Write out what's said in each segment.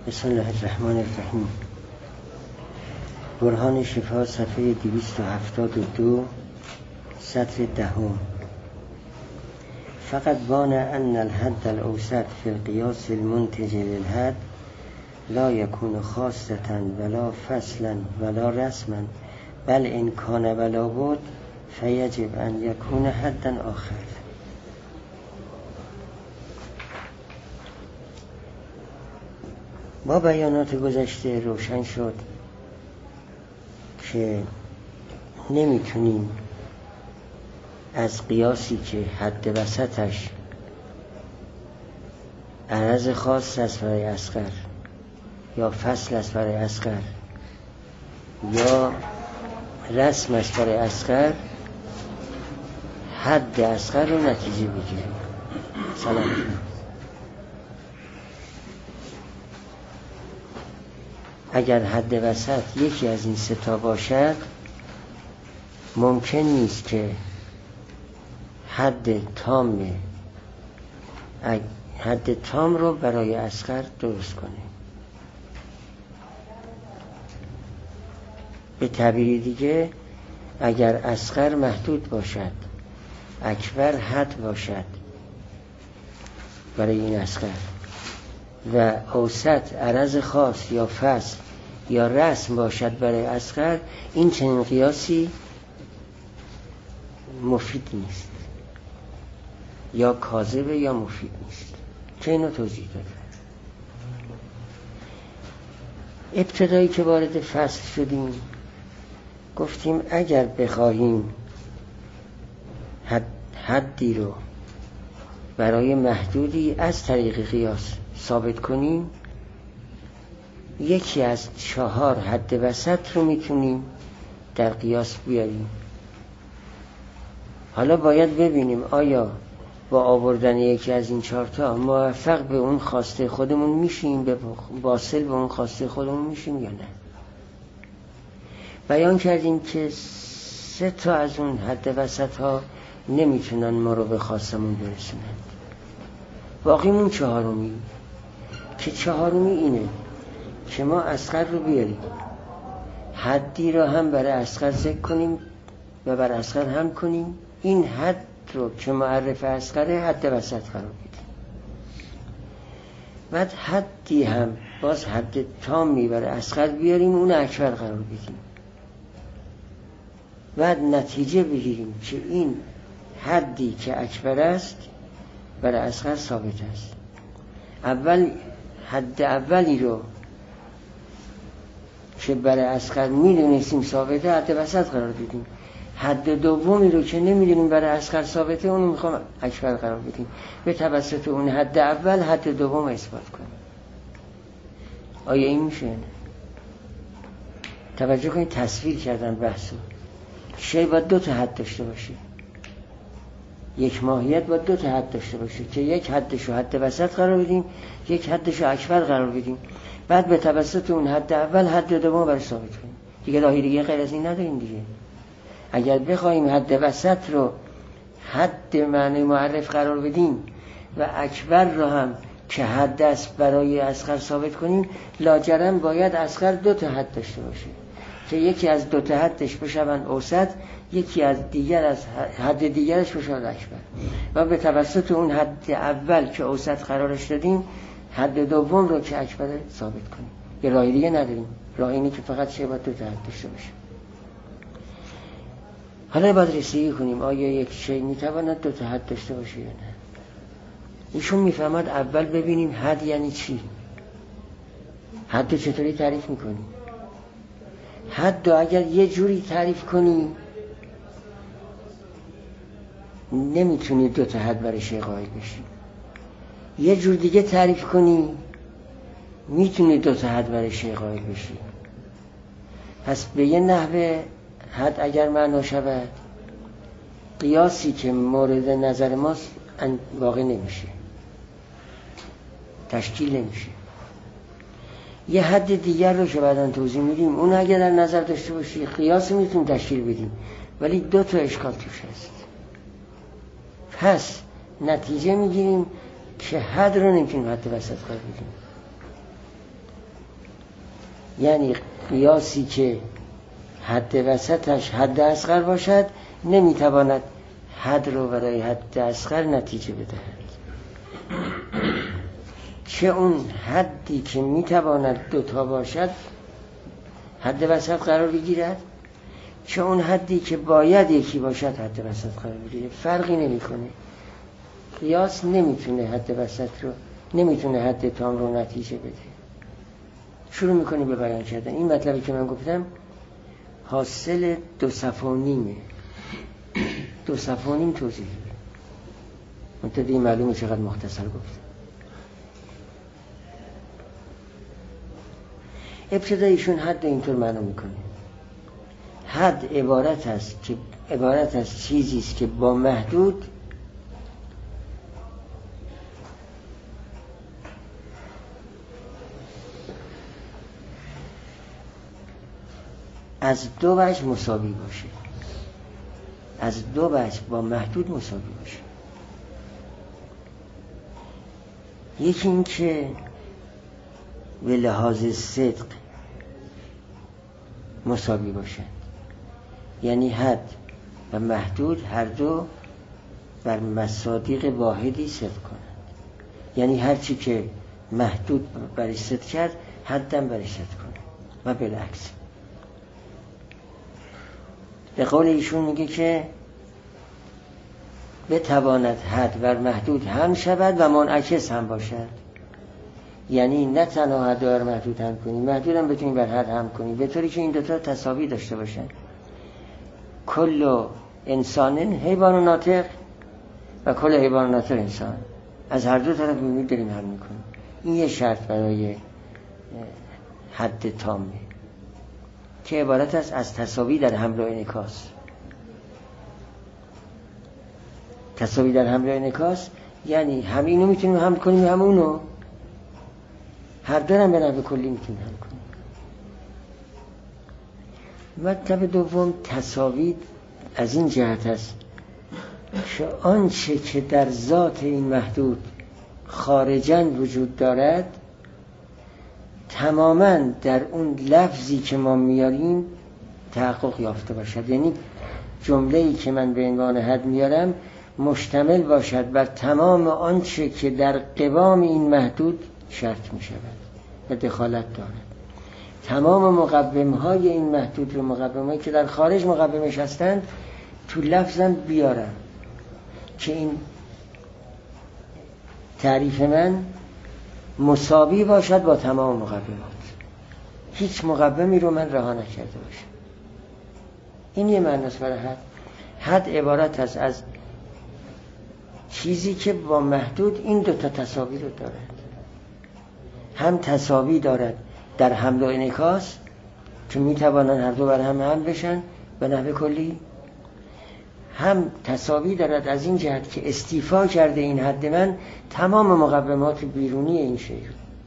بسم الله الرحمن الرحیم. برهان شفا صفحه 272 سطر 10. فقط بان ان الحد الاوسط فی القیاس المنتج للحد لا یکون خاصة ولا فصلا ولا رسما بل ان کان ولا بد فیجب ان یکون حدا آخر. با بیانات گذشته روشن شد که نمیتونیم از قیاسی که حد وسطش عرض خاص است برای اصغر یا فصل است برای اصغر یا رسم است برای اصغر حد اصغر رو نتیجه بگیریم. سلام. اگر حد وسط یکی از این سه تا باشد ممکن نیست که حد تام رو برای اصغر درست کنه. به تعبیر دیگه اگر اصغر محدود باشد اکبر حد باشد برای این اصغر و اوسط عرض خاص یا فصل یا رسم باشد برای اصغر، این چنین قیاسی مفید نیست، یا کاذبه یا مفید نیست که اینو توضیح داده. ابتدایی که وارد فصل شدیم گفتیم اگر بخواهیم حدی رو برای محدودی از طریق قیاس ثابت کنیم، یکی از 4 حد وسط رو میتونیم در قیاس بیاریم. حالا باید ببینیم آیا با آوردن یکی از این 4 تا موفق به اون خواسته خودمون میشیم، واصل به اون خواسته خودمون میشیم یا نه. بیان کردیم که 3 تا از اون حد وسط ها نمیتونن ما رو به خواستمون برسونند. باقیمون 4می که 4می اینه که ما اصغر رو بیاریم، حدی رو هم برای اصغر ذکر کنیم و بر اصغر هم کنیم، این حد رو که معرف اصغره حد وسط قرار بدیم. بعد حدی هم باز حد تامی برای اصغر بیاریم، اون اکبر قرار بدیم. بعد نتیجه بگیریم که این حدی که اکبر است برای اصغر ثابت است. حد اولی رو که برای اصغر میدونستیم ثابته حد وسط قرار بدیم. حد دومی رو که نمیدونیم برای اصغر ثابته اونو میخوام اکبر قرار بدیم. به توسط اون حد اول حد دوم اثبات کنیم. آیا این میشه؟ توجه کنید، تصویر کردن بحثو. شی باید 2 تا حد داشته باشه، یک ماهیت باید 2 تا حد داشته باشه که یک حدشو حد وسط قرار بدیم، یک حدشو اکبر قرار بدیم، بعد به توسط اون حد اول حد دوم برای ثابت کنیم. دیگه راهی دیگه غیر از این نداریم دیگه. اگر بخوایم حد وسط رو حد معنی معرف قرار بدیم و اکبر رو هم که حد است برای اصغر ثابت کنیم، لاجرم باید اصغر 2 تا حد داشته باشه که یکی از 2 تا حدش بشون اوسط، یکی از دیگر از حد دیگرش بشون اکبر، و به توسط اون حد اول که اوسط قرارش دادیم حد دوم رو که اکبر ثابت کنیم. یه راهی دیگه نداریم، راه اینه که فقط چه باید 2 تا حد داشته باشه. حالا باید رسیدگی کنیم آیا یک شی میتواند 2 تا حد داشته باشه یا نه. ایشون میفهمد اول ببینیم حد یعنی چی، حد رو چطوری تعریف میکنیم. حد رو اگر یه جوری تعریف کنی نمیتونی 2 تا حد برای شی قائل بشی، یه جور دیگه تعریف کنی میتونی 2 تا حد برای شی قائل بشی. پس به یه نحوه حد اگر معنا شود، قیاسی که مورد نظر ماست واقع نمیشه، تشکیل نمیشه. یه حد دیگر رو که بعداً توضیح میدیم اون اگر در نظر داشته باشی قیاس میتونیم تشکیل بدیم، ولی 2 تا اشکال توش هست. پس نتیجه میگیریم که حد رو نمیتونیم حد وسط قرار بدیم. یعنی قیاسی که حد وسطش حد اصغر باشد نمیتواند حد رو برای حد اصغر نتیجه بدهد. چه اون حدی که میتواند دوتا باشد حد وسط قرار بگیرد، چه اون حدی که باید یکی باشد حد وسط قرار بگیرد. فرقی نمیکنه. قیاس نمیتونه حد وسط رو، نمیتونه حد تام رو نتیجه بده. شروع میکنیم به بیان کردن. این مطلبی که من گفتم حاصل 2 صفحه و نیمه. 2 صفحه و نیم توضیح بده. منتدی معلومه چقدر مختصر گفتم. ابتدایشون حد اینطور معنا میکنه. حد عبارت از چیزی است که با محدود از 2 وجه مساوی باشه. از 2 وجه با محدود مساوی باشه. یکی این که به لحاظ صدق مساوی باشه، یعنی حد و محدود هر دو بر مصادیق واحدی صدق کنند. یعنی هر چی که محدود برش صدق کرد حدم برش صدق کنه و بالعکس. به قول ایشون میگه که بتواند حد و محدود هم شود و منعکس هم باشد. یعنی نه تنها حد و محدود هم کنی، محدود هم بتونی بر حد هم کنی، به طوری که این دوتا تساوی داشته باشن. کل انسان حیوان و ناطق و کل حیوان و ناطق انسان، از هر دو طرف میبینید داریم حل میکنیم. این یه شرط برای حد تامه که عبارت است از تساوی در حمل و انعکاس. تساوی در حمل و انعکاس یعنی هم اینو میتونیم حمل کنیم هم اونو، هر دارم به نحو کلی میتونیم حمل کنیم. مطلب دوم تساوی از این جهت است که آنچه که در ذات این محدود خارجاً وجود دارد تماماً در اون لفظی که ما میاریم تحقق یافته باشد. یعنی جمله‌ای که من به عنوان حد میارم مشتمل باشد بر تمام آنچه که در قوام این محدود شرط می شود و دخالت دارد. تمام مقوم‌های این محدود رو، مقوم‌هایی که در خارج مقومش هستند، تو لفظم بیارم که این تعریف من مساوی باشد با تمام مقومات. هیچ مقومی رو من رها نکرده باشم. این یه معناست برای حد. حد عبارت است از چیزی که با محدود این دوتا تساوی رو دارد. هم تساوی دارد در حمل و انعکاس که میتوانند هر دو بر هم حمل بشن به نحو کلی، هم تساوی دارد از این جهت که استیفا کرده این حد من تمام مقومات بیرونی این شی.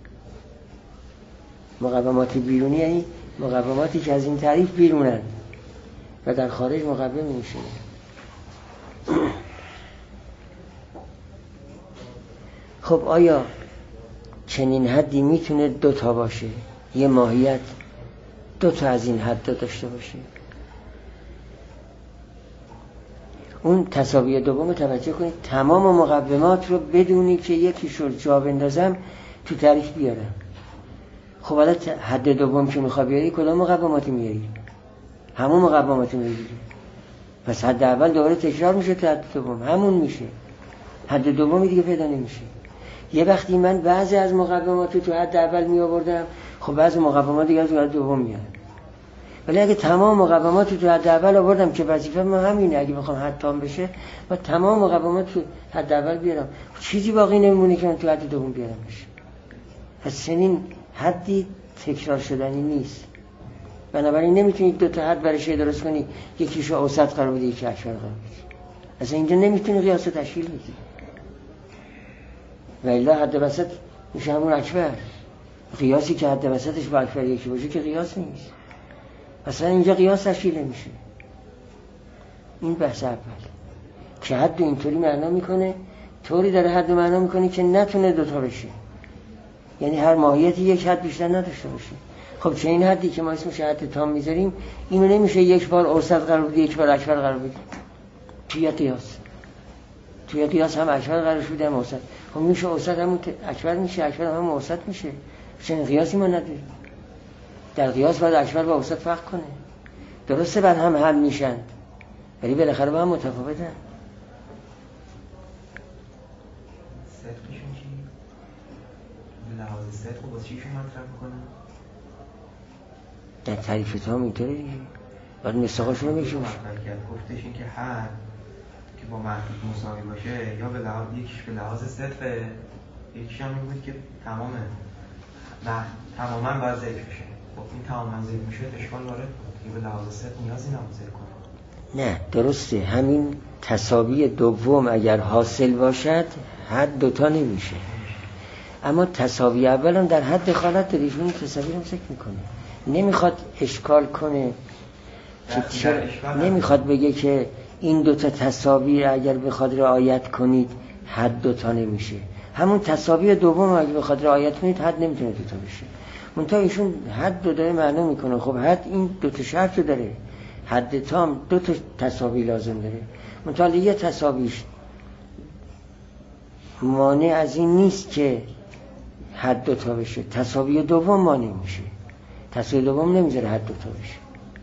مقومات بیرونی این مقوماتی که از این تعریف بیرونند و در خارج مقوم این شی. خب آیا چنین حدی میتونه دوتا باشه؟ یه ماهیت دوتا از این حد داشته باشه؟ اون تساوی دوم توجه کنید، تمام مقومات رو بدونی که یکیش رو جا بندازم تو تعریف بیارم. خب حالا حد دوم که میخوای بیاری کدام مقوماتی میاری؟ همون مقوماتی میاری. پس حد اول دوباره تکرار میشه تا حد دوم همون میشه. حد دومی دیگه پیدا نمیشه. یه وقتی من بعضی از مقومات تو حد اول می آوردم، خب بعضی مقومات دیگه تو حد دوم میاد. ولی اگه تمام مقومات تو حد اول آوردم که وظیفه من همینه، اگه بخوام حد تام بشه و تمام مقومات تو حد اول بیارم، چیزی باقی نمیمونه که من تو حد دوم بیارمش. پس چنین حدی تکرار شدنی نیست. بنابراین نمیتونید دو تا حد برای شی درست کنی، یکیشو اوسط قرار بدی یکی اکبر قرار بدی. اصلا اینجا نمیتونی قیاس تشکیل بدی. و الا حد وسط میشه همون اکبر. قیاسی که حد وسطش با اکبر یکی باشه که قیاس نیست. اصلا اینجا قیاس تشکیل نمیشه. این بحث اول که حد اینطوری معنا میکنه، طوری داره حد معنا میکنه که نتونه دوتا بشه. یعنی هر ماهیتی یک حد بیشتر نداشته باشه. خب چه این حدی که ما اسمش حد تام میذاریم، اینو نمیشه یک بار اوسط قرار بدیم یک بار اکبر قرار بدیم توی قیاس هم اکبر قرار شده هم اوسط. خب میشه اوسط هم اکبر میشه، اکبر هم اوسط میشه. چنین قیاسی ما نداریم. در قیاس باید اکبر با اوسط فرق کنه. درسته بر هم حل میشن ولی بالاخره با هم متفاوتن. صدقشون چی؟ به لحاظ صدق و با چیشون مطرح میکنن؟ در تعریف تام اینطوره دیگه. باید مصداقاشون رو میشه گفتش این که حد که با محدود مساوی باشه یا به لحاظ یکیش به لحاظ صدقه، یکیش هم این بود که تماما باید ذکر بشه. خب این تماما ذکر میشه اشکال وارد بود که به لحاظ صدق نیازی نبود ذکر کنه. نه درسته، همین تساوی دوم اگر حاصل باشد حد دوتا نمیشه، اما تساوی اول هم در حد دخالت داره. ایشون تساوی رو ذکر میکنه، نمیخواد اشکال کنه، نمیخواد بگه که این دوتا تساوی اگر بخواد رعایت کنید حد دوتا نمیشه. همون تساوی دوم اگر بخواد رعایت کنید حد نمیتونه دوتا بشه. منتها ایشون حد دو داره معلوم میکنه. خب حد این دوتا شرط رو داره، حد تام دوتا تساوی لازم داره. منتها یه تساویش مانع از این نیست که حد دوتا بشه، تساوی دوم مانع میشه. تساوی دوم نمیذاره حد دوتا بشه.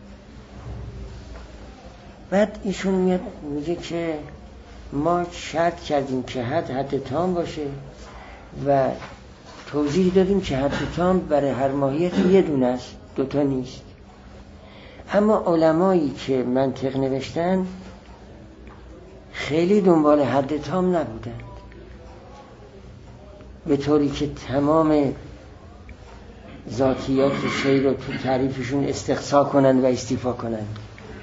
بعد ایشون میاد میگه که ما شرط کردیم که حد تام باشه و توضیح دادیم که حد تام برای هر ماهیت یه دونه است، دوتا نیست. اما علمایی که منطق نوشتن خیلی دنبال حد تام نبودند، به طوری که تمام ذاتیات شی رو تو تعریفشون استقصا کنند و استیفا کنند،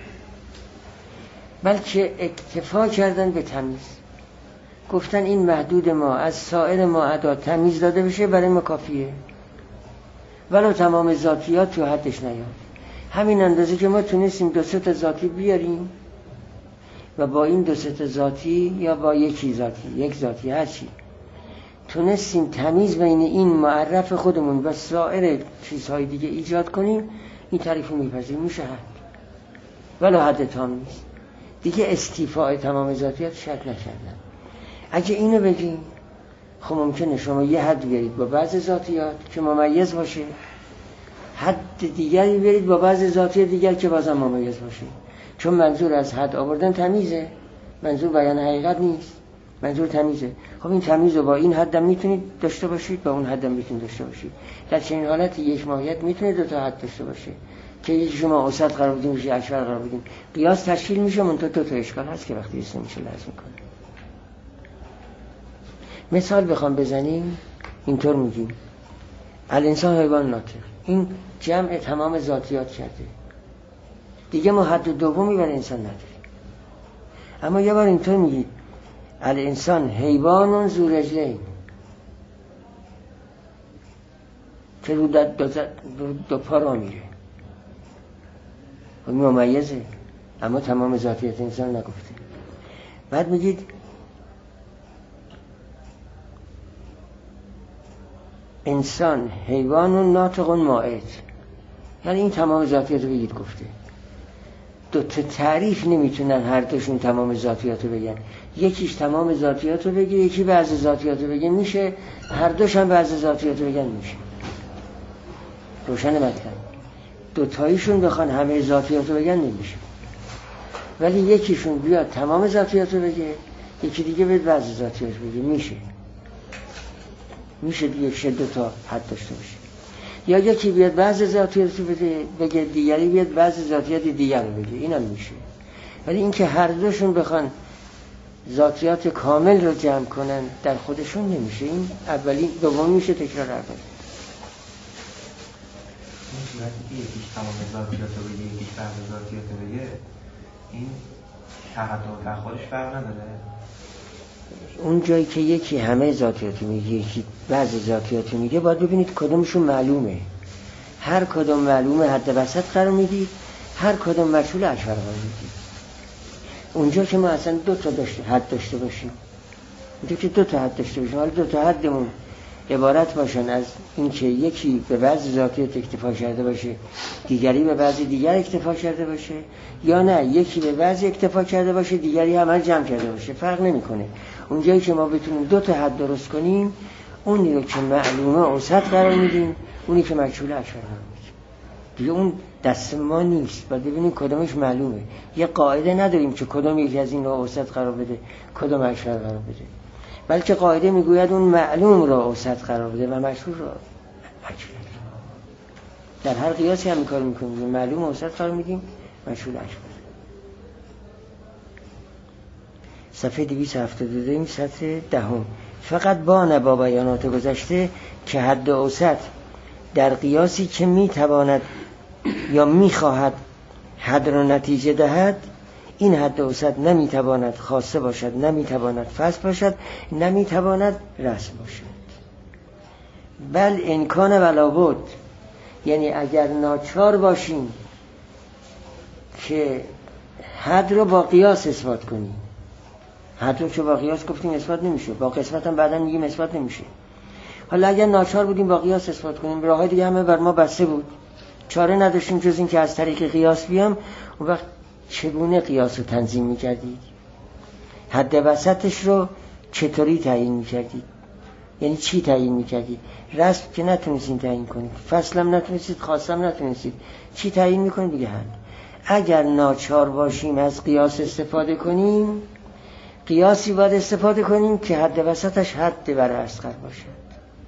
بلکه اکتفا کردن به تمیز. گفتن این محدود ما از سایر معدات تمیز داده بشه برای ما کافیه، ولو تمام ذاتیات تو حدش نیاد. همین اندازه که ما تونستیم دو سه تا ذاتی بیاریم و با این دو سه تا ذاتی یا با یک ذاتی هرچی تونستیم تمیز بین این معرف خودمون و سایر چیزهای دیگه ایجاد کنیم، این تعریف رو میپذیریم، میشه حد، ولو حد تام نیست. دیگه استیفاء تمام ذاتیات شرط نکردن. اگه اینو بگیم خب ممکنه شما یه حد بیارید با بعض ذاتیات که ممیز باشه، حد دیگری بیارید با بعض ذاتیات دیگر که بازم ممیز باشه. چون منظور از حد آوردن تمیزه، منظور بیان حقیقت نیست، منظور تمیزه. خب این تمیز رو با این حدم میتونید داشته باشید، با اون حدم میتونید داشته باشید. در چنین حالت یک ماهیت میتونه دو تا حد داشته باشه که یکی شما اوسط قرار بدیم میشه اکبر قرار بدیم، قیاس تشکیل میشه. منتها دو تا اشکال هست که وقتی اسم میشه لازم میکنه. مثال بخوام بزنیم اینطور میگیم الانسان حیوان ناطق، این جمع تمام ذاتیات کرده دیگه، ما حد دومی برای انسان نداریم. اما یه بار اینطور میگید الانسان حیوان ذو رجلین، که رو دو پا را میره، این ممیزه اما تمام ذاتیات انسان نگفته. بعد میگید انسان حیوان ناطق مائت، یعنی این تمام ذاتیات رو بگید گفته. دو تا تعریف نمیتونن هر دوشون تمام ذاتیات رو بگن، یکیش تمام ذاتیات رو بگه یکی بعض ذاتیات رو بگه، میشه هر دوش هم بعض ذاتیات رو بگن، میشه. روشن مطلب. دو تاییشون بخوان همه ذاتیات رو بگن نمیشه، ولی یکیشون بیاد تمام ذاتیات رو بگه یکی دیگه بیاد بعض ذاتیات رو بگه، میشه دیگه دو تا حد داشته باشه. یا یکی بیاد بعض ذاتیات رو بگه دیگری بیاد بعض ذاتیات دیگر رو بگه، اینم میشه. ولی اینکه هر دوشون بخوان ذاتیات کامل رو جمع کنن در خودشون نمیشه. این اولی دومی میشه تکرار اول. یکیش تمام ذاتیات رو بگه یکیش بعض ذاتیات رو بگه، این تقدم در خودش فرق نداره. اون جایی که یکی همه ذاتیات میگه یکی بعض ذاتیات میگه، باید ببینید کدومشون معلومه. هر کدوم معلومه حد وسط قرار میدید، هر کدوم مجهول اکبر قرار میدید. اونجا که ما اصلا دو تا حد داشته باشیم، اونجا که دو تا حد داشته باشیم، حالا دو تا حدمون عبارت باشن از اینکه یکی به بعض ذاتیات اکتفا کرده باشه، دیگری به بعضی دیگر اکتفا کرده باشه، یا نه یکی به بعضی اکتفا کرده باشه دیگری همه جمع کرده باشه، فرق نمیکنه. اونجایی که ما بتونیم دو تا حد درست کنیم، اونی رو که معلومه اوسط قرار میدیم، اونی که مجهول اکبر قرار میدیم. دیگه اون دست ما نیست، باید ببینیم کدومش معلومه. یه قاعده نداریم که کدوم یکی از این رو اوسط قرار بده، کدوم اکبر قرار بده، بلکه قاعده میگوید اون معلوم را اوسط قرار بده و مجهول را اکبر. در هر قیاسی هم کار میکنیم، معلوم اوسط قرار میدیم، مجهول اکبر. صفحه 272 سطر 10. فقط با بیانات گذشته که حد اوسط در قیاسی که میتواند یا میخواهد حد را نتیجه دهد، این حد اوسط نمیتواند خاصه باشد، نمیتواند فصل باشد، نمیتواند رسم باشد. بل امکان ولا بد، یعنی اگر ناچار باشیم که حد رو با قیاس اثبات کنیم، حد رو که با قیاس گفتیم اثبات نمیشه، با قسمت هم بعدا میگیم اثبات نمیشه. حالا اگر ناچار بودیم با قیاس اثبات کنیم، راههای دیگه همه بر ما بسته بود، چاره نداشتیم جز این که از طریق قیاس بیام، اون وقت چگونه قیاس رو تنظیم میکردید؟ حد وسطش رو چطوری تعیین میکردید؟ یعنی چی تعیین میکردید؟ رسم که نتونستید تعیین کنید، فصل هم نتونستید، خاص هم نتونستید، چی تعیین میکنید؟ دیگه حد. اگر ناچار باشیم از قیاس استفاده کنیم، قیاسی باید استفاده کنیم که حد وسطش حد بر اصغر باشد.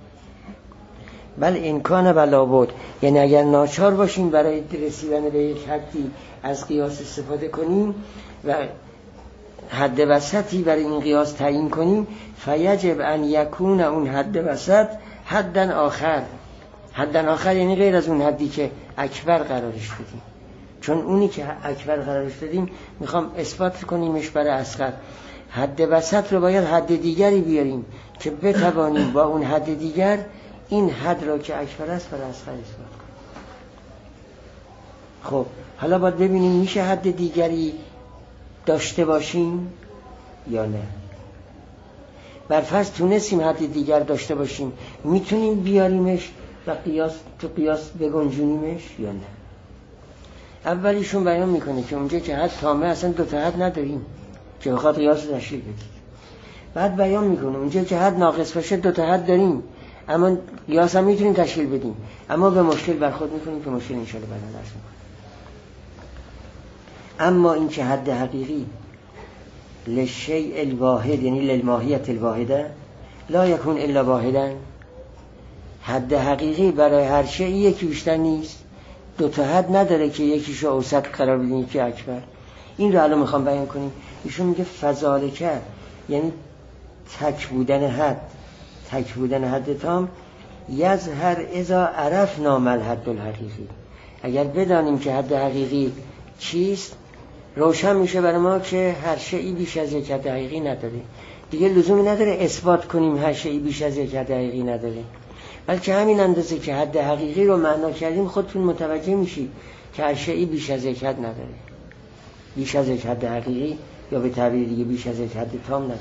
بل امکان ولا بد، یعنی اگر ناچار باشیم برای رسیدن به یک حدی از قیاس استفاده کنیم و حد وسطی برای این قیاس تعیین کنیم، فیجب ان یکون اون حد وسط حدن آخر. حدن آخر یعنی غیر از اون حدی که اکبر قرارش بدیم، چون اونی که اکبر قرارش دادیم میخوام اثبات کنیمش برای اصغر. حد وسط رو باید حد دیگری بیاریم که بتوانیم با اون حد دیگر این حد را که اکبر است برای اصغر اثبات کنیم. خب حالا باید ببینیم میشه حد دیگری داشته باشیم یا نه. برفرض تونستیم حد دیگر داشته باشیم، میتونیم بیاریمش و تو قیاس بگنجونیمش یا نه. اولیشون بیان میکنه که اونجا که حد تامه اصلا دو تا حد نداریم که بخواد قیاس رو تشریح بدید. بعد بیان میکنه اونجا که حد ناقص باشه دو تا حد داریم، اما قیاس هم میتونیم تشکیل بدیم، اما به مشکل برخورد میکنیم که مشکل انشاءالله بعدا درس میکنیم. اما این که حد حقیقی للشیء الواحد یعنی للماهیت الواحده لا یکون الا واحدا، حد حقیقی برای هر شیء یکی بیشتر نیست، دو تا حد نداره که یکیشو اوسط قرار بدیم یکی اکبر. این رو الان میخوام بیان کنیم. ایشون میگه فذالکه یعنی تک بودن حد تام یظهر اذا عرفنا ما الحد الحقیقی. اگر بدانیم که حد حقیقی چیست، روشن میشه برای ما که هر شیئی بیش از یک حد حقیقی نداره. دیگه لزومی نداره اثبات کنیم هر شیئی بیش از یک حد حقیقی نداره، بلکه همین اندازه که حد حقیقی رو معنا کردیم خودتون متوجه میشید که هر شیئی بیش از یک حد نداره، بیش از یک حد حقیقی یا به تعبیر دیگه بیش از یک حد تام نداره.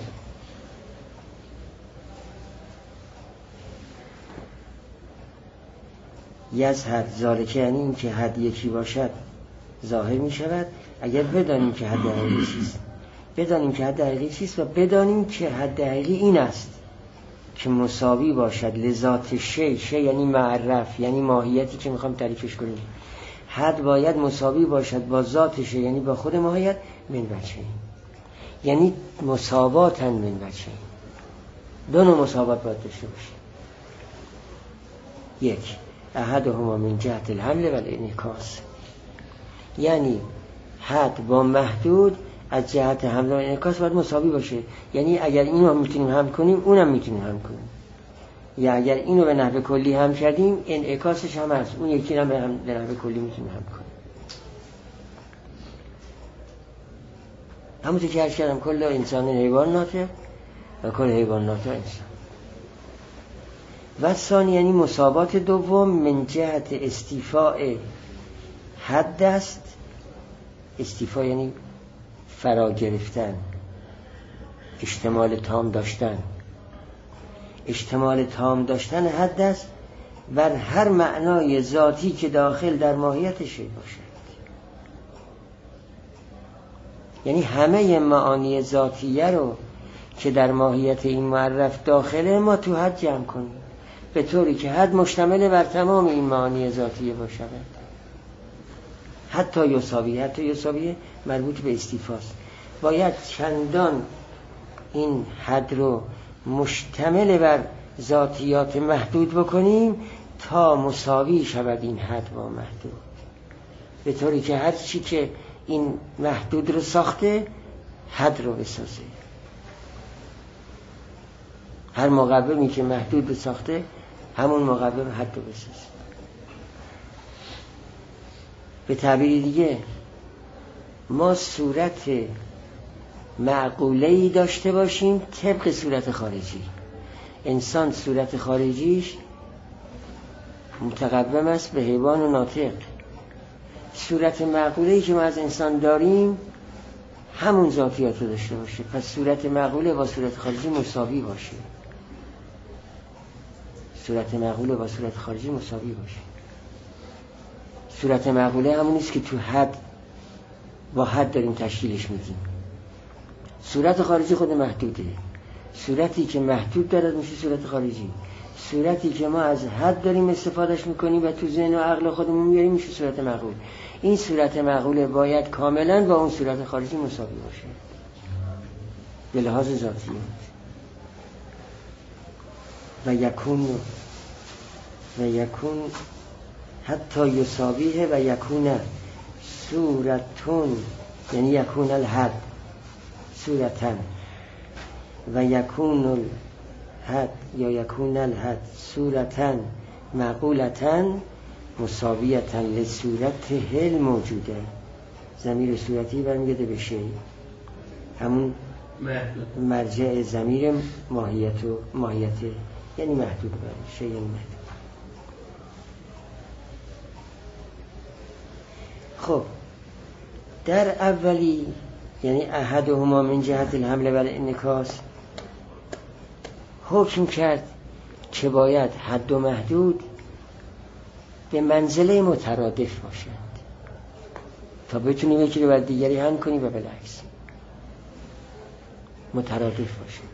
یظهر ذالک یعنی این که حد یکی باشد ظاهر می شود اگر بدانیم که حد حقیقی چیست، بدانیم که حد حقیقی چیست و بدانیم که حد حقیقی این است که مساوی باشد لذات شی یعنی معرف یعنی ماهیتی که میخوام تعریفش کنیم. حد باید مساوی باشد با ذات شی یعنی با خود ماهیت من وجهین، یعنی مساواتن من وجهین. دو نوع مساوات باید داشته باشه. یک احدهما من جهت الحمل و الانعکاس، یعنی حد با محدود از جهت حمل و انعکاس باید مساوی باشه. یعنی اگر اینو هم میتونیم هم کنیم اونم میتونیم هم کنیم، یا اگر اینو به نحو کلی هم کردیم انعکاسش هم هست، اون یکی هم به نحو کلی میتونیم هم کنیم. همونطور که عرض کردم کل انسان حیوان ناطق و کل حیوان ناطق انسان. و ثانی یعنی مساوات دوم من جهت استیفاء حد است. استیفا یعنی فرا گرفتن، اشتمال تام داشتن. اشتمال تام داشتن حد است بر هر معنای ذاتی که داخل در ماهیت شی باشد. یعنی همه معانی ذاتیه رو که در ماهیت این معرف داخله ما تو حد جمع کنیم، به طوری که حد مشتمل بر تمام این معانی ذاتیه باشد. حتی یساویه مربوط به استیفاست. باید چندان این حد رو مشتمل بر ذاتیات محدود بکنیم تا مساوی شود این حد با محدود، به طوری که هر چی که این محدود رو ساخته حد رو بسازه. هر مقومی که محدود رو ساخته همون مقوم حد رو بسازه. به تعبیر دیگه ما صورت معقوله‌ای داشته باشیم طبق صورت خارجی. انسان صورت خارجیش متقوم است به حیوان و ناطق. صورت معقوله‌ای که ما از انسان داریم همون ذاتیات رو داشته باشه. پس صورت معقوله با صورت خارجی مساوی باشه. صورت معقوله با صورت خارجی مساوی باشه. صورت معقوله همون نیست که تو حد با حد داریم تشکیلش میدیم. صورت خارجی خود محدوده. صورتی که محدود دارد میشه صورت خارجی. صورتی که ما از حد داریم استفادهش میکنیم و تو ذهن و عقل خودمون میاریم میشه صورت معقول. این صورت معقوله باید کاملا با اون صورت خارجی مساوی باشه به لحاظ ذاتی. و یکون حتی یساویه و یکون صورتون، یعنی یکون الحد صورتن و یکون الحد یا یکون الحد صورتن معقولتن مساویتن لصورت هل موجوده. ضمیر صورتی برمیگرده به شی، همون مرجع ضمیر ماهیته، یعنی محدود باشه، یعنی محدود. خب در اولی یعنی احدهما من جهت الحمل و الانعکاس حکم کرد که باید حد و محدود به منزله مترادف باشند تا بتونیم یکی رو بر دیگری حمل کنیم و بالعکس مترادف باشند.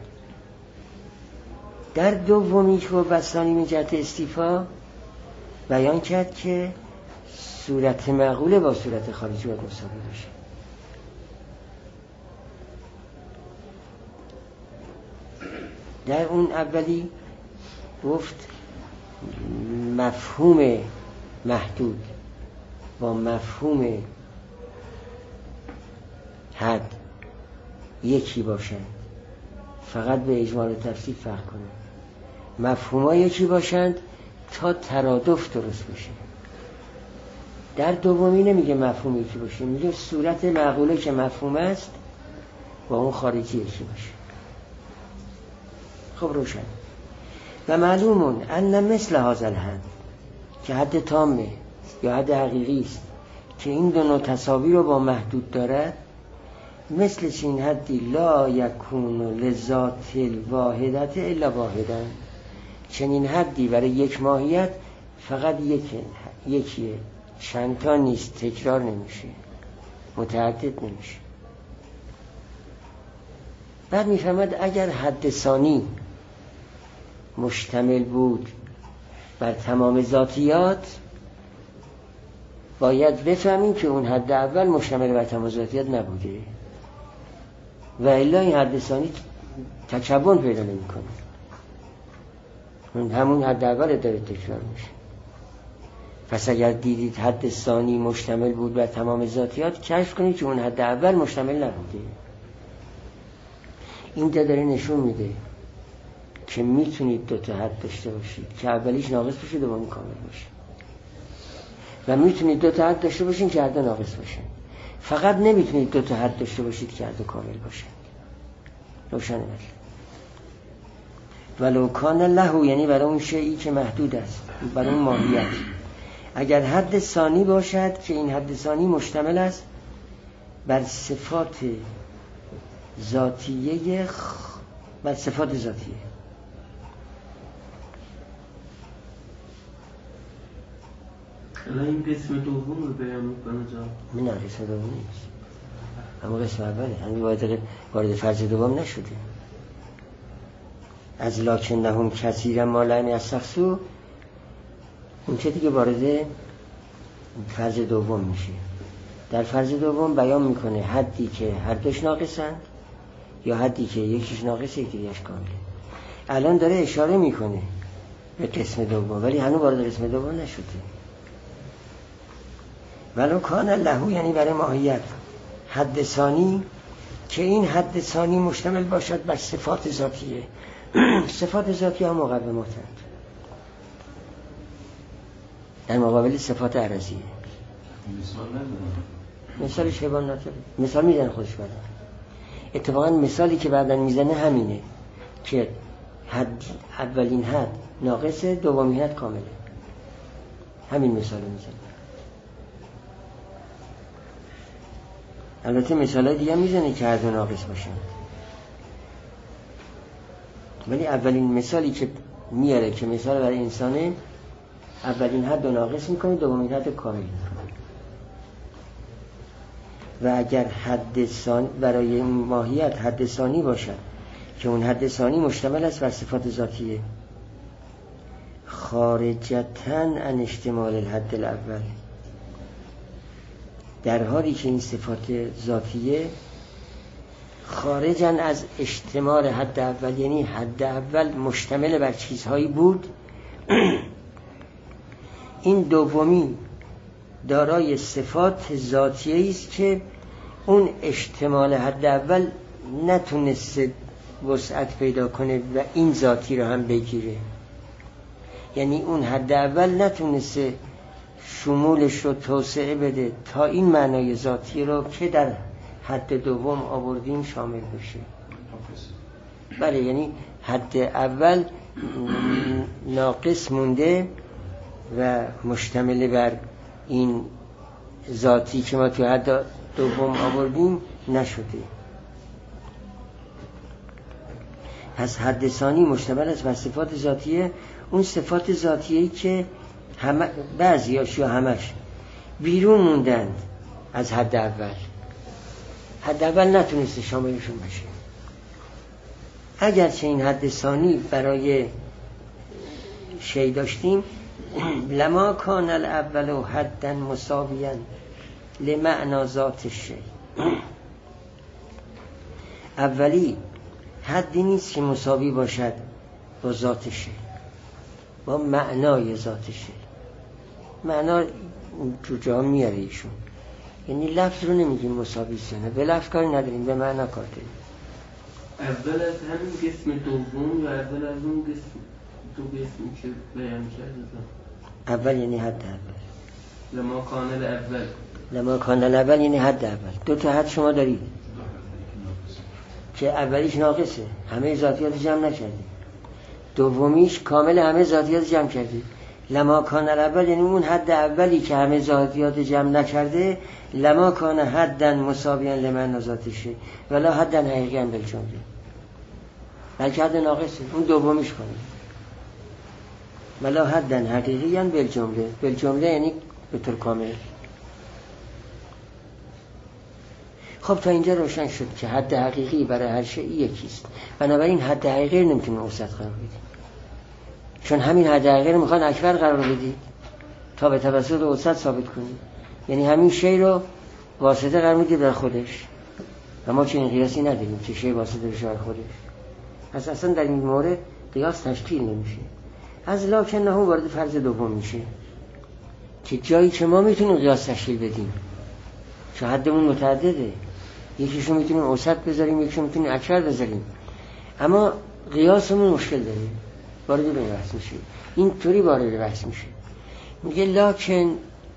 در دومی که بسانی من جهت استیفا بیان کرد که صورت معقوله با صورت خارجی باید مساوی باشه. در اون اولی گفت مفهوم محدود با مفهوم حد یکی باشند، فقط به اجمال و تفصیل فرق کنند. مفهوم‌ها یکی باشند تا ترادف درست بشه. در دومی نمیگه مفهوم یکی باشه، میگه صورت معقوله که مفهوم است با اون خارجی یکی باشه. خب روشن. و معلومون ان مثل هذا الحد که حد تامه یا حد حقیقی است که این دو نوع تساوی رو با محدود دارد، مثل چین حدی لا یکون لذات الواحدت الا واحدا، چنین حدی برای یک ماهیت فقط یکیه، چند تا نیست، تکرار نمیشه، متعدد نمیشه. بعد میفهمد اگر حد ثانی مشتمل بود بر تمام ذاتیات باید بفهمیم که اون حد اول مشتمل بر تمام ذاتیات نبوده و الا این حد ثانی تکون پیدا نمی کنه، همون حد اول داره تکرار میشه. پس اگر دیدید حد ثانی مشتمل بود بر تمام ذاتیات کشف کنید که اون حد اول مشتمل نبوده. این داره نشون میده که میتونید دو تا حد داشته باشید که اولیش ناقص باشه دومی کامل باشه، و میتونید دو تا حد داشته باشید که هر دو ناقص باشه. فقط نمیتونید دو تا حد داشته باشید که هر دو کامل باشه. روشنه بشه. ولو کان له، یعنی برای اون شیئی که محدود است، برای اون ماهیت، اگر حد ثانی باشد که این حد ثانی مشتمل است بر صفات ذاتیه، بر صفات ذاتیه، الان این قسم دوم رو بیان میکنه جا؟ نه قسم دوم نیست، اما قسم اوله. همین وارد فرض دوم نشده. از لکنهم کثیرا ما لم یستغفروا اون چه دیگه وارد فرض دوم میشه. در فرض دوم بیان میکنه حدی که هر دوش ناقصند یا حدی که یکیش ناقص یکیش کامله. الان داره اشاره میکنه به قسم دوم، ولی هنوز وارد قسم دوم نشده. ولو کان له، یعنی برای ماهیت حد ثانی، که این حد ثانی مشتمل باشد بر صفات ذاتیه. صفات ذاتیه هم مقوماتند در مقابل صفات عرضیه. مثال شیبان ناطقه مثال میزنه خودش بعدن. اتفاقا مثالی که بعدن میزنه همینه که حد اولین حد ناقصه، دومین حد کامله. همین مثال میزنه. البته مثال دیگه میزنه که هر دو ناقص باشن، ولی اولین مثالی که میاره که مثال برای انسانه، اولین حد رو ناقص میکنه، دومین حد کامل میکنه. و اگر حد ثانی برای این ماهیت حد ثانی باشد که اون حد ثانی مشتمل است بر صفات ذاتیه، خارجتن عن اشتمال الحد الاول، در حالی که این صفات ذاتیه خارجن از اشتمال حد اول، یعنی حد اول مشتمل بر چیزهایی بود، این دومی دارای صفات ذاتیه است که اون اشتمال حد اول نتونسته وسعت پیدا کنه و این ذاتی رو هم بگیره. یعنی اون حد اول نتونسته شمولش رو توسعه بده تا این معنای ذاتی رو که در حد دوم آوردیم شامل بشه. بله، یعنی حد اول ناقص مونده و مشتمل بر این ذاتی که ما تو حد دوم آوردیم نشده. پس حد ثانی مشتمل است بر صفات ذاتیه، اون صفات ذاتیه‌ای که بعضیاش یا همش بیرون موندند از حد اول. حد اول نتونسته شاملشون بشه. اگرچه این حد ثانی برای شی داشتیم، لما کان الاول حدا مساویا لمعنی ذات الشی، اولی حدی نیست که مساوی باشد با ذات شی، با معنای ذات شی. معنا جوجه میاره ایشون، یعنی لفظ رو نمیگیم مساوی سنه، به لفظ کاری نداریم، به معنا کار داریم. اول از همین قسم دوم و اول از اون قسم دو قسمی که بیان کرده. اول یعنی حد اول. لما کان الاول، لما کان الاول یعنی حد اول. دو تا حد شما دارید که اولیش ناقصه، همه ذاتیات جمع نکردی، دومیش کامل همه ذاتیات جمع کردی. لما کان الاول یعنی اون حد اولی که همه ذاتیات جمع نکرده، لما کان حدا مساویا لمعنی ذات الشی ولا حدا حقیقیا بالجمله، بلکه حد ناقصه، اون دومیش کنه ولا حدا حقیقیا بالجمله. بالجمله یعنی به طور کامل. خب تا اینجا روشن شد که حد حقیقی برای هر شیء یکیست، بنابراین حد حقیقی رو نمیتونیم اوسط قرار بدیم، چون همین حد حقیقی رو میخوان اکبر قرار بدید تا به توسط اوسط ثابت کنید. یعنی همین شی رو واسطه قرار میدید در خودش و ما چنین قیاسی نداریم که شی واسطه بشه در خودش. پس اصلا در این مورد قیاس تشکیل نمیشه. از لکنه وارد فرض دوم میشه که جایی که ما میتونیم قیاس تشکیل بدیم، چون حدمون متعدده، یکیشو میتونیم اوسط بذاریم، یکیشو میتونیم اکبر بذاریم، اما قیاسمون مشکل داره، وارد به بحث میشه. این طوری وارد بحث میشه، میگه لکن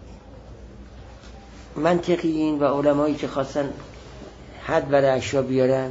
منطقیین و علمایی که خواستن حد برای اشیا بیارن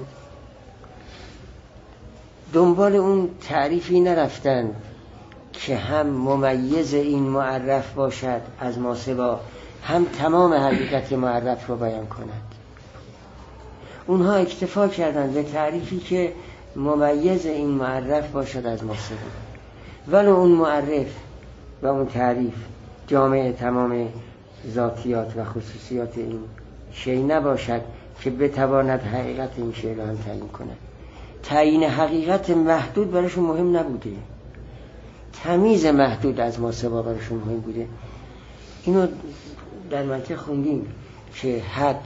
دنبال اون تعریفی نرفتن که هم ممیز این معرف باشد از ما سوا، هم تمام حقیقت معرف رو بیان کند. اونها اکتفا کردن به تعریفی که ممیز این معرف باشد از ما سوا، ولی اون معرف و اون تعریف جامع تمام ذاتیات و خصوصیات این شیء نباشد که بتواند حقیقت این شیء را هم تعیین کند. تعیین حقیقت محدود براشون مهم نبوده، تمیز محدود از ماسوا براشون مهم بوده. اینو در منطق خوندیم که حد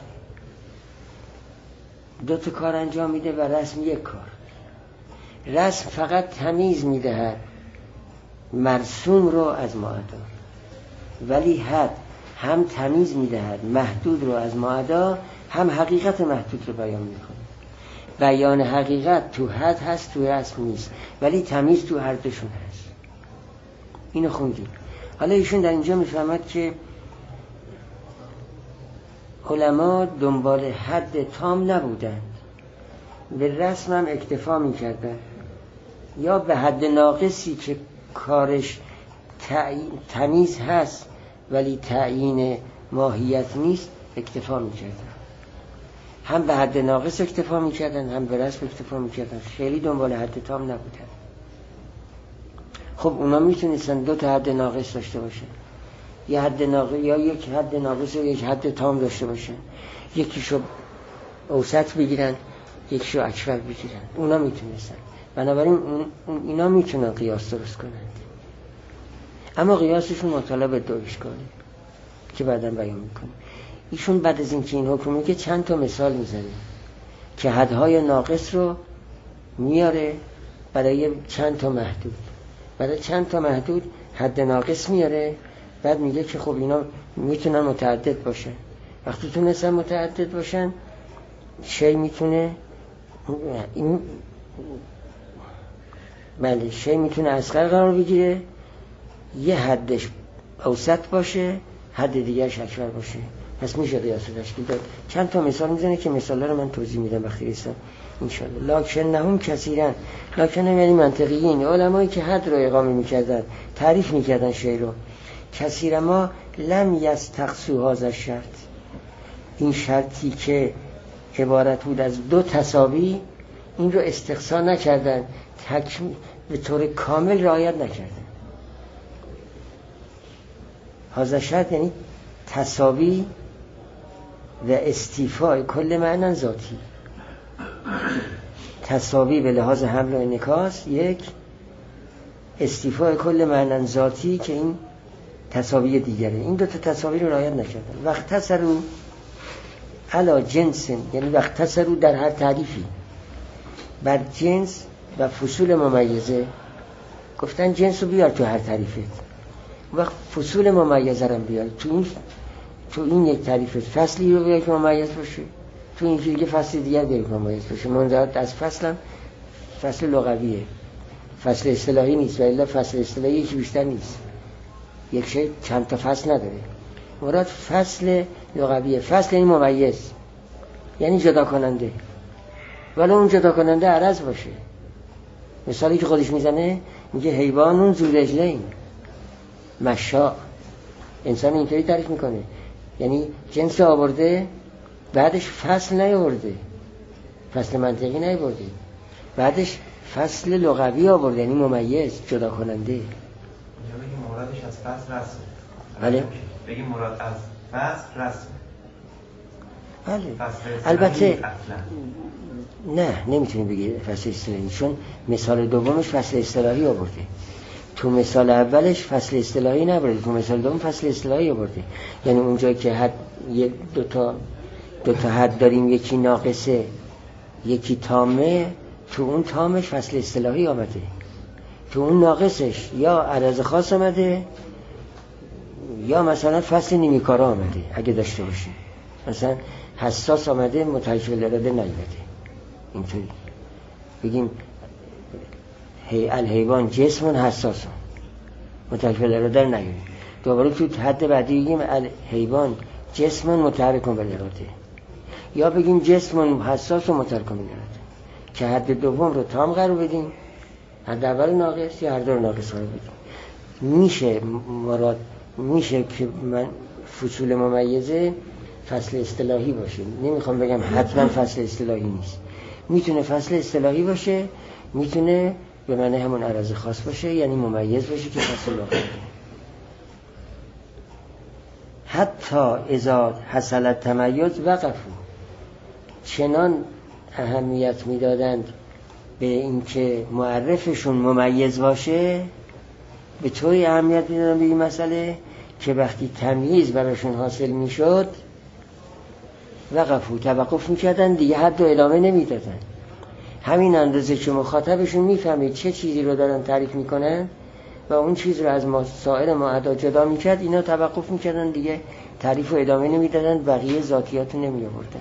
2 کار انجام میده و رسم 1 کار. رسم فقط تمیز میدهد مرسوم رو از معدا، ولی حد هم تمیز میدهد محدود رو از معدا، هم حقیقت محدود رو بیان میکنه. بیان حقیقت تو حد هست، تو رسم نیست، ولی تمیز تو هر دوشون هست. اینو خوندیم. حالا ایشون در اینجا میفهمد که علما دنبال حد تام نبودند، به رسم هم اکتفا میکردند، یا به حد ناقصی که کارش تمیز هست ولی تعیین ماهیت نیست اکتفا میکردن. هم به حد ناقص اکتفا میکردن، هم به رسم اکتفا میکردن، خیلی دنبال حد تام نبودن. خب اونا میتونستن 2 حد ناقص داشته باشن، یه حد ناقص یا یک حد ناقص و یک حد تام داشته باشن، یکیشو اوسط بگیرن یکیشو اکبر بگیرن. اونا میتونستن، بنابراین اینا میتونن قیاس درست کنند، اما قیاسشون مطالب 2 اشکاله که بعداً بیان میکنه. ایشون بعد از اینکه این حکم میگه چند تا مثال میزنه که حدهای ناقص رو میاره برای چند تا محدود، برای چند تا محدود حد ناقص میاره، بعد میگه که خب اینا میتونن متعدد باشن. وقتی تونستن متعدد باشن شی میتونه بله شی میتونه اصغر قرار بگیره، یه حدش اوسط باشه، حد دیگرش اکبر باشه. پس میشه قیاس تشکیل داد. چند تا مثال میزنه که مثالا رو من توضیح میدم وقتی رسیدم انشالله. لکنهم کثیرا، لکنهم یعنی منطقیین، علمایی که حد رو اقامه میکردن، تعریف میکردن شی رو. کثیر ما لم یستقصوا هذا الشرط، این شرطی که عبارت بود از 2 تساوی، این رو استقصا نکردن، به طور کامل رعایت نکردن. هذا شرط یعنی تساوی و استیفای کل معنی ذاتی. تساوی به لحاظ حمل و انعکاس 1، استیفای کل معنی ذاتی که این تساوی دیگره. این 2 تساوی رو رعایت نکردن. وقت تسرو علا جنس، یعنی وقت تسرو در هر تعریفی بر جنس و فصول ممیزه، گفتن جنس رو بیار تو هر تعریفت، وقت فصول ممیزه رو بیار تو این یک تعریفت، فصلی رو بیار که ممیز باشه، تو این دیگه فصل دیگر بیار که ممیز باشه. منظورت از فصل هم فصل لغویه، فصل اصطلاحی نیست، و الا فصل اصطلاحی یکی بیشتر نیست، یک شی چند تا فصل نداره. مراد فصل لغویه. فصل یعنی ممیز، یعنی جدا کننده، ولی اون جدا کننده عرض باشه. مثالی که خودش میزنه میگه حیوانون ذو رجلین مشاء، انسان اینطوری تعریف میکنه، یعنی جنس آورده بعدش فصل نیاورده، فصل منطقی نیاورده، بعدش فصل لغوی آورده، یعنی ممیز، جدا کننده. اینجا بگیم مرادش از فصل رسم. بله بگیم مراد از فصل رسم. بله فصل البته نه نمیتونی بگی فصل اصطلاحی، چون مثال دومش فصل اصطلاحی آورده، تو مثال اولش فصل اصطلاحی نبرده، تو مثال دوم فصل اصطلاحی آورده. یعنی اونجا که حد دو تا حد داریم، یکی ناقصه یکی تامه، تو اون تامش فصل اصطلاحی آمده، تو اون ناقصش یا عرض خاص آمده یا مثلا فصل نیمیکارا آمده اگه داشته باشه، مثلا حساس آمده متحجب الاراده نیامده. اینطوری بگیم الحیوان جسمون حساسون، متحجب الاراده نیامده. دوباره تو حد بعدی بگیم الحیوان جسمون متحرکون بالاراده، یا بگیم جسمون حساس و متحرکون بالاراده، که حد دوم رو تام قرار بدیم، حد اول ناقص یا هر دو ناقص قرار بدیم. میشه مراد میشه که من فصول ممیزه فصل اصطلاحی باشه، نمیخوام بگم حتما فصل اصطلاحی نیست، میتونه فصل اصطلاحی باشه، میتونه به معنی همون عرض خاص باشه، یعنی ممیز باشه که فصل لغوی. حتی اذا حصل تمیز وقفوا، چنان اهمیت میدادند به اینکه معرفشون ممیز باشه، به طوری اهمیت میدادن به این مسئله که وقتی تمییز براشون حاصل میشد وقفوا، توقف میکردن، دیگه حد و ادامه نمیدادن. همین اندازه که مخاطبشون میفهمید چه چیزی رو دارن تعریف میکنن و اون چیز رو از سایر معدا جدا میکرد، اینا توقف میکردن، دیگه تعریف و ادامه نمیدادن، بقیه ذاتیات رو نمی آوردن.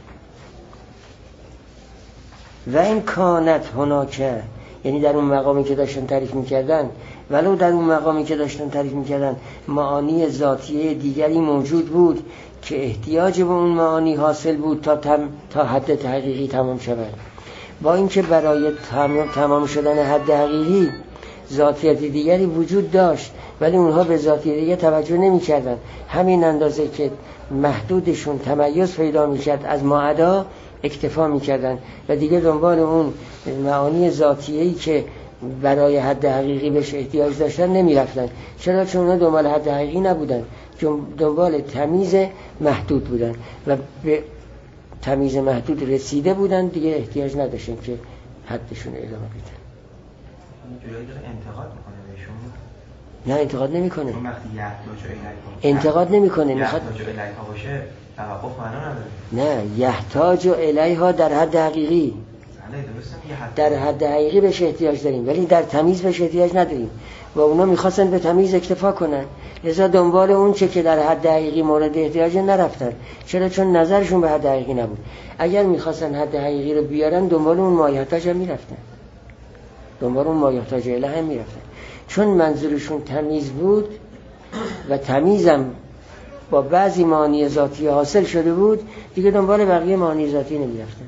و این کانت هناکه، یعنی در اون مقامی که داشتن تعریف میکردن، ولو در اون مقامی که داشتن تعریف میکردن معانی ذاتیه دیگری موجود بود که احتیاج به اون معانی حاصل بود تا حد تحقیقی تمام شود، با اینکه برای تمام شدن حد حقیقی ذاتیت دیگری وجود داشت ولی اونها به ذاتیت دیگه توجه نمی کردن. همین اندازه که محدودشون تمیز پیدا می کرد از معدا اکتفا می کردن و دیگه دنبال اون معانی ذاتیه‌ای که برای حد حقیقی بهش احتیاج داشتن نمی رفتن. چرا؟ چون اونها دنبال حد حقیقی نبودن، چون دنبال تمیز محدود بودن و به تمیز محدود رسیده بودن، دیگه احتیاج نداشتن که حدشون ادامه بدن. جلوی داره انتقاد میکنه بهشون؟ نه انتقاد نمیکنه. چون وقتی یحتاج الیها انتقاد نمیکنه، میخواد یحتاج الیها باشه توقف معنا نداره. نه، یحتاج الیها در حد حقیقی، در حد حقیقی بهش احتیاج داریم ولی در تمیز بهش احتیاج نداریم و اونا میخواستن به تمیز اکتفا کنن، لذا دنبال اون چه که در حد حقیقی مورد احتیاج نرفتن. چرا؟ چون نظرشون به حد حقیقی نبود. اگر میخواستن حد حقیقی رو بیارن دنبال اون مایحتاج هم میرفتن، دنبال اون مایحتاج الیه هم میرفتن، چون منظورشون تمیز بود و تمیزم با بعضی معانی ذاتی حاصل شده بود، دیگه دنبال بقیه معانی ذاتی نمیرفتن،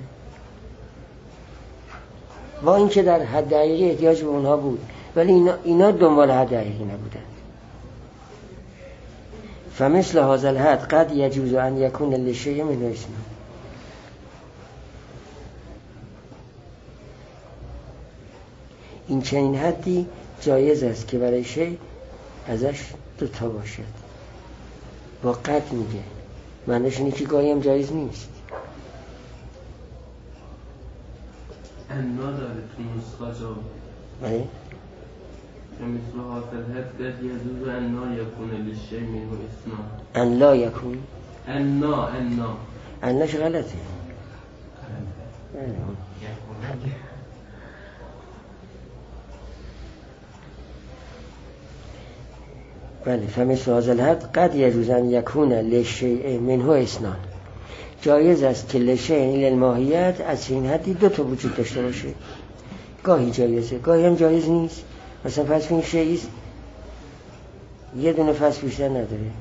با اینکه در حد حقیقی احتیاج به اونها بود ولی اینا دنبال حد حقیقی نبودن. فمثل هذا الحد قد يجوز ان يكون للشيء منه اسم. این چنین حدی جایز است که برای شی ازش دوتا باشد. با قد میگه، معنیش اینه که گاهی هم جایز نیست. انا داره تو نسخه جا بله؟ مثل حاصل حد قد یجوز انا یکون للشیء منه اسم. ان لا یکون، اناش غلطه. بله، فمثل هذا الحد قد يجوز ان يكون للشيء منه اسنان. جایز است که لشیء للماهیت از این حدی دو تا وجود داشته باشه. گاهی جایزه، گاهی هم جایز نیست. مثلا فرض کنید شیء یه دونه فصل بیشتر نداره،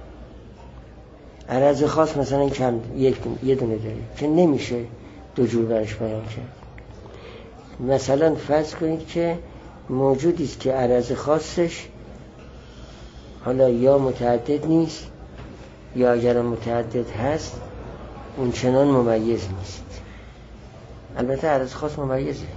عرض خاص مثلا کم یه دونه داره که نمیشه دو جور برش بیان کرد. مثلا فرض کنید که موجودی است که عرض خاصش حالا یا متعدد نیست یا اگر متعدد هست اون چنان ممیز نیست. البته عرض خاص ممیزه،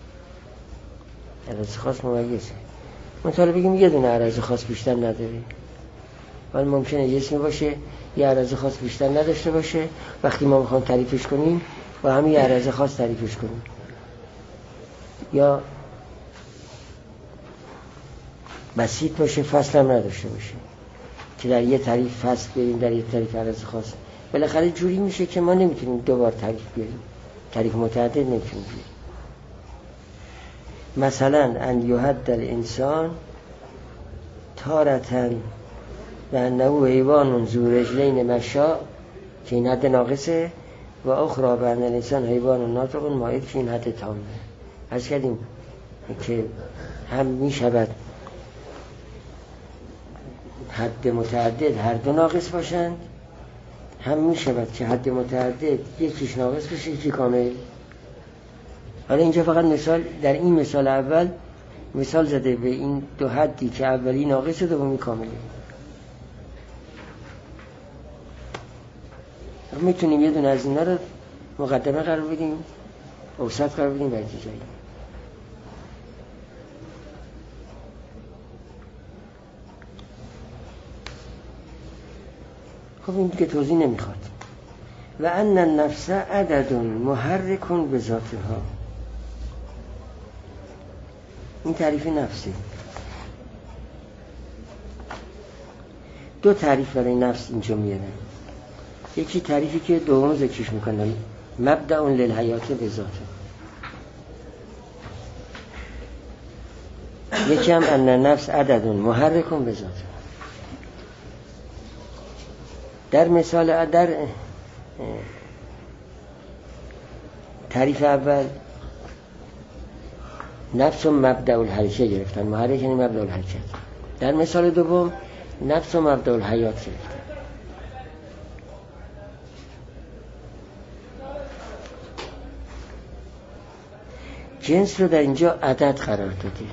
عرض خاص ممیزه. مثلا بگیم یه دونه عرض خاص بیشتر نداره، ولی ممکنه یه اسمی باشه یه عرض خاص بیشتر نداشته باشه. وقتی ما میخوام تعریفش کنیم با همین عرض خاص تعریفش کنیم، یا بسیط باشه فصل هم نداشته باشه که در یه تعریف فصل بیاریم در یه تعریف عرض خاص. بالاخره جوری میشه که ما نمیتونیم دوبار تعریف بیاریم، تعریف متعدد نمیتونیم بیاریم. مثلا ان یحد الانسان تارتن و انه حیوان ذو رجلین مشاء که این حد ناقصه، و اخرى و ان الانسان حیوان ناطق مائد که این حد تامه. عرض کردیم که هم میشود حد متعدد هر دو ناقص باشند، هم میشود که حد متعدد یکیش ناقص بشه یکی کامل. حالا اینجا فقط مثال، در این مثال اول مثال زده به این دو حدی که اولی ناقصه دومی کامله. میتونیم یه دونه از اینا رو مقدمه قرار بدیم، اوسط قرار بدیم و جایی. خب این دیگه توضیح نمیخواد. و ان النفس عدد محرک بذاتها. این تعریف نفسه. دو تعریف برای نفس اینجا میارن. یکی تعریفی که دوم ذکرش میکنن، مبدأ للحیات بذاته. یکی هم ان النفس عدد محرک بذاته. در مثال در تعریف اول نفس و مبدأ الحرکه گرفتن، محرک یعنی مبدأ الحرکت. در مثال دوم نفس و مبدأ الحیات گرفتن. جنس رو در اینجا عدد قرار داده.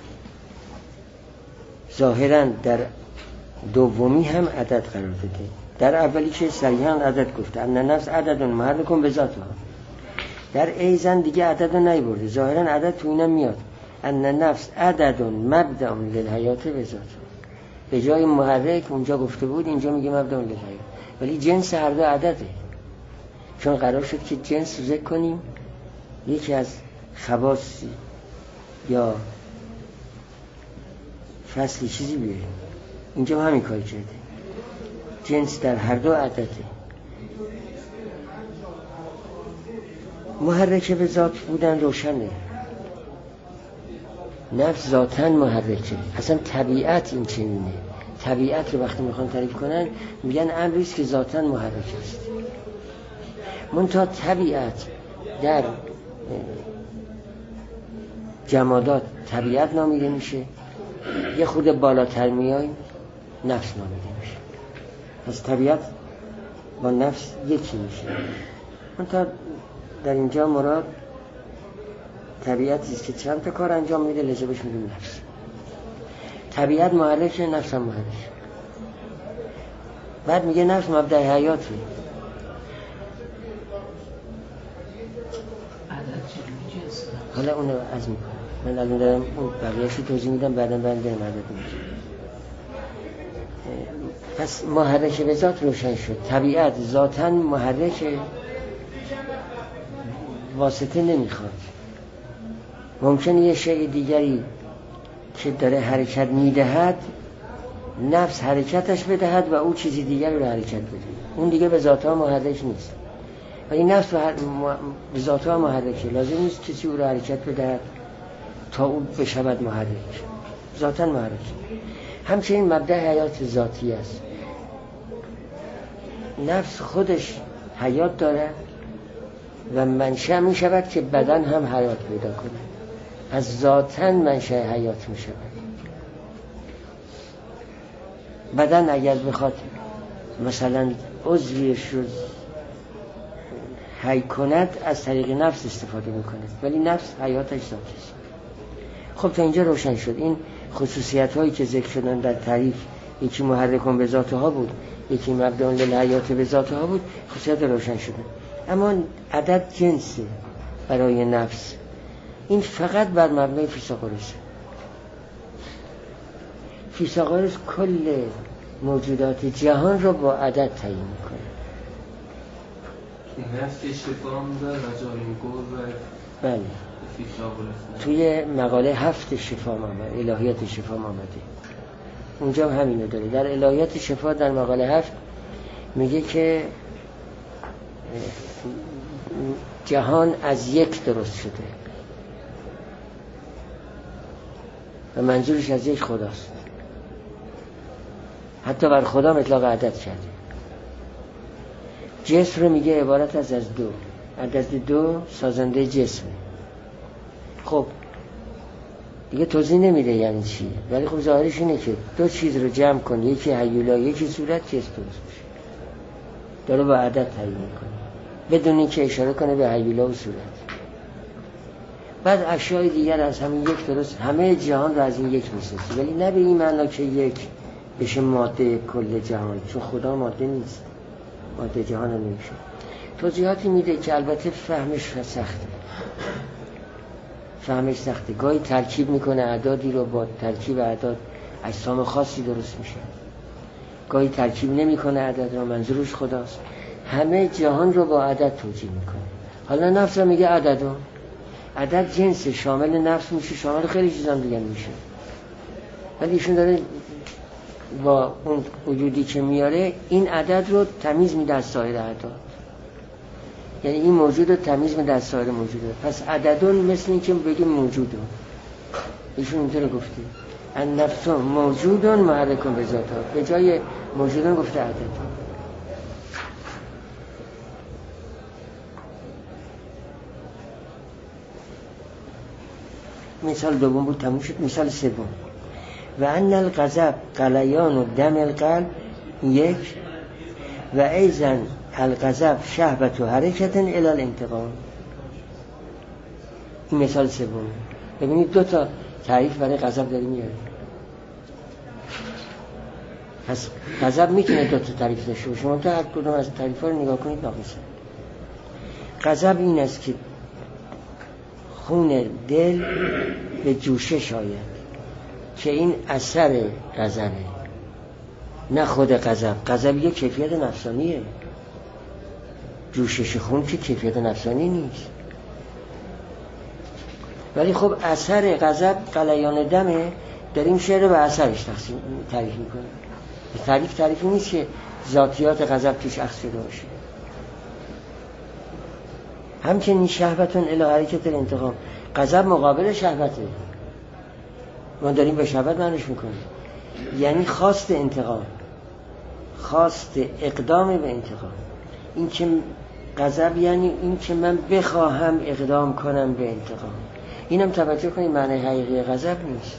ظاهراً در دومی هم عدد قرار داده. در اولی که صریحاً عدد گفته، ان نفس عدد محرک بذاتها. در ایزن دیگه عدد رو نیورده، ظاهراً عدد تو اینم میاد، ان نفس عدد مبدأ للحیات بذاتها. به جای محرک اونجا گفته بود، اینجا میگه مبدأ للحیات، ولی جنس هر دو عدده. چون قرار شد که جنس رو ذکر کنیم، یکی از خواصی یا فصلی چیزی بیاریم. اینجا همین کار کرده، جنس در هر دو عدده. محرک به ذات بودن روشنه. نفس ذاتاً محرکه. اصلا طبیعت این چنینه. طبیعت رو وقتی میخوان تعریف کنن میگن امریست که ذاتاً محرک است. منتها طبیعت در جمادات طبیعت نامیده میشه، یه خود بالاتر میای نفس نامیده میشه. از طبیعت با نفس یکی میشه. منتها در اینجا مراد طبیعتی است که چند تا کار انجام میده، لذا بهش میگیم نفس. طبیعت محرکه، نفس هم محرکه. بعد میگه نفس مبدأ حیاته. حالا اونو از میکنم، من الان دارم اون بقیه‌اشو توضیح میدم، بعدا برم عدد میشه. پس محرک به ذات روشن شد. طبیعت ذاتاً محرکه، واسطه نمیخواد. ممکنه یه شیء دیگری که داره حرکت میدهد نفس حرکتش بدهد و او چیزی دیگری رو حرکت بده، اون دیگه به ذاتها محرک نیست. ولی نفس به ذاتها محرکه، لازم نیست کسی او رو حرکت بدهد تا او بشود محرک، ذاتاً محرکه. همچنین مبدأ حیات ذاتی است. نفس خودش حیات دارد و منشأ می شود که بدن هم حیات پیدا کنه. از ذاتاً منشأ حیات می شود. بدن اگر بخواد مثلا عضویش رو حی کند از طریق نفس استفاده می کند، ولی نفس حیاتش ذاتی است. خب تا اینجا روشن شد. این خصوصیت هایی که ذکر شدن در تعریف، یکی محرکون به ذاتها بود، یکی مبدأ للحیات به ذاتها بود، خصوصیت روشن شدن. اما عدد جنسه برای نفس، این فقط بر مبنای فیثاغورسه. فیثاغورس کل موجودات جهان رو با عدد تعیین میکنه. نفس شفا هم داره و جایمگور و بله، توی مقاله 7 شفا آمده، الهیات شفا آمده، اونجا هم همینو داره. در الهیات شفا در مقاله 7 میگه که جهان از یک درست شده و منظورش از یک خداست. حتی بر خدا اطلاق عدد کرده. جسم رو میگه عبارت از دو، عدد 2 سازنده جسمه. خب دیگه توضیح نمیده یعنی چی، ولی خب ظاهرش اینه که دو چیز رو جمع کن، یکی هیولا یکی صورت، جسم درست میشه. داره با عدد تعیین میکنه بدون اینکه اشاره کنه به هیولا و صورت. بعد اشیاء دیگر از همین یک درست، همه جهان رو از این یک میسازه، ولی نه به این معنا که یک بشه ماده کل جهان، چون خدا ماده نیست، ماده جهان رو نمیشه. توضیحاتی میده که البته فهمش سخته. گاهی ترکیب میکنه اعدادی رو با ترکیب اعداد اجسام خاصی درست میشه. گاهی ترکیب نمیکنه عدد را، منظورش خداست. همه جهان رو با عدد توجیه میکنه. حالا نفس هم میگه عددون، عدد جنس شامل نفس میشه، شامل خیلی چیزا دیگه میشه، ولی ایشون داره با اون وجودی که میاره این عدد رو تمیز میده از سایر اعداد، یعنی این موجود رو تمیز میده از سایر موجوده. پس عددون مثل این که بگیم موجودون، ایشون اینطور گفته النفس موجودون محرکون به ذاتها، به جای موجودون گفته عددون. مثال دوم بود تموم شد. مثال سوم و ان الغضب غلیان و دم القلب یک و ایضا الغضب شهوت و حرکت الی الانتقام. این مثال سوم. ببینید دو تا تعریف برای غضب داریم میاره. پس غضب میتونه دو تا تعریف داشته باشه، شما تا هر کدوم از تعریف‌ها رو نگاه کنید ناقصه. غضب این است که خون دل به جوشش آید، که این اثر غضبه، نه خود غضب. غضب یک کیفیت نفسانیه، جوشش خون که کیفیت نفسانی نیست. ولی خب اثر غضب غلیان دمه، داریم شعر رو به اثرش تعریف میکنه. تعریفی نیست که ذاتیات غضب توش اخذ شده باشه. همچنین شهوتون الی حرکت الانتقام، غضب مقابل شهوته، ما داریم به شهوت معنیش میکنیم، یعنی خواست انتقام، خواست اقدام به انتقام. این که غضب یعنی این که من بخواهم اقدام کنم به انتقام. اینم توجه کنید معنی حقیقی غضب نیست.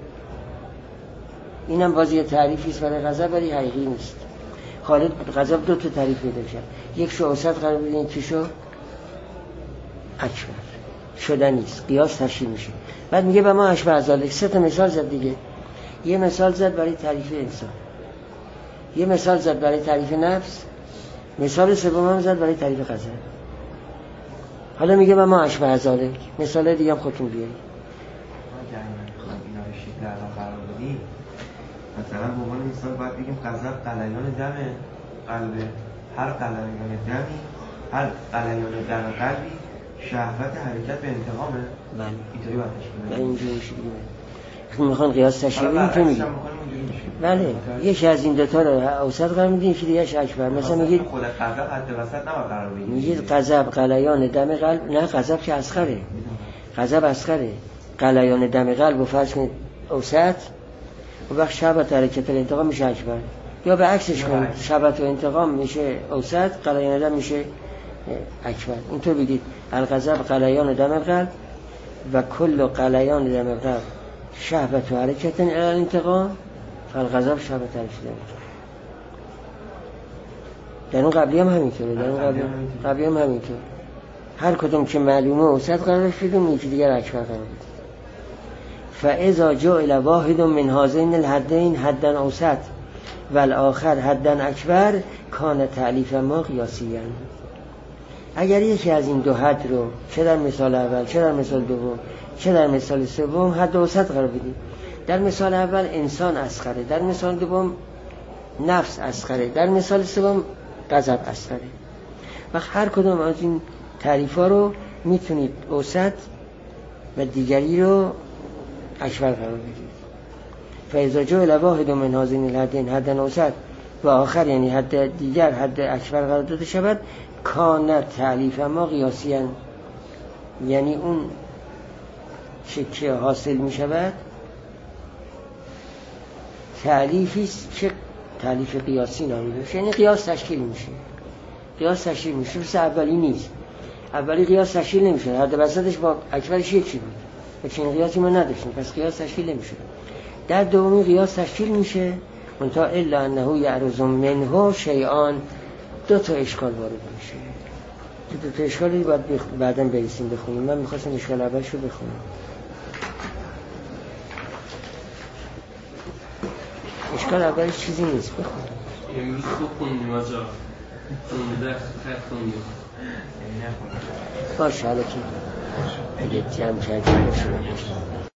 اینم بازی تعریفی است برای غضب ولی حقیقی نیست. خالد غضب دو تا تعریف پیدا کرد، یک شو اوسط قرار بدین، چی شو اکبر شدنی است، قیاس تشریح میشه. بعد میگه به ما اشبه ذالک. سه تا مثال زد دیگه. یه مثال زد برای تعریف انسان، یه مثال زد برای تعریف نفس، مثال سوم هم زد برای تعریف غضب. حالا میگه به ما اشبه ذالک. مثال دیگه هم خودتون بیارید. اینا رو شکل الان قرار بدیم، مثلا به عنوان مثال باید بگیم غضب غلیان دم قلبه، هر غلیان دمی، هر غلیان دم قلبی شهوت حرکت به انتقامه. بله اینطوری باید تشکیل بدیم. اینجوری میشه دیگه. میخوان قیاس تشریح بدیم که میگیم بله یکی از این دو تا رو اوسط قرار میدین، یکی دیگه اکبر. مثلا میگید خود غضب حد وسط نباید قرار بدیم، میگید غضب غلیان دم قلب. نه غضب که اصغره، غضب اصغره. غلیان دم قلب و فرض کنید اوسط، و وقت شهوت حرکت الانتقام میشه اکبر. یا به عکسش کنید، شهوت و انتقام میشه اوسط، غلیان دم میشه اکبر. اینطور بگید الغضب غلیان دم قلب و کل غلیان دم قلب شهوت و حرکت الی الانتقام فالغضب شهوت حرکت الانتقام. در اون قبلی هم همینطوره، در اون قبلی هم همینطور. هر کدوم که معلومه اوسط قرارش بدیم، یکی دیگر اکبر قرار بدیم. فاذا جعل واحد من هذین الحدین حدا اوسط والآخر حدا اکبر کان تألیف ما قیاسیاً. اگر یکی از این دو حد رو چه در مثال اول چه در مثال دوم چه در مثال سوم حد اوسط قرار بدیم، در مثال اول انسان اصغره، در مثال دوم نفس اصغره، در مثال سوم غضب اصغره، و هر کدوم از این تعریف‌ها رو میتونید اوسط و دیگری رو اکبر قرار بدید. فاذا جعل واحد من هذین الحدین حدا اوسط و آخر یعنی حد دیگر حد اکبر قرار داده شود، کان تعلیف ما قیاسیاً، یعنی اون که حاصل می شود تعلیفی است که تعلیف قیاسی نامیده میشه، یعنی قیاس تشکیل میشه. قیاس تشکیل میشه، مثل اولی نیست. اولی قیاس تشکیل نمیشه، حد وسطش با اکبرش یکی بود و چنین قیاسی ما نداشتیم، پس قیاس تشکیل نمیشه. در دومی قیاس تشکیل میشه، منتها الا انه یعرض منه شیئان، دو تا اشکال وارد میشه. دو تا اشکالی باید بعداً برسیم بخونیم. من میخواستم اشکال اولش رو بخونم. اشکال اولش چیزی نیست، بخونم. امروز بخونیم آجا، خونده خونیم باشه حالا که اگه جمع کردیم باشه.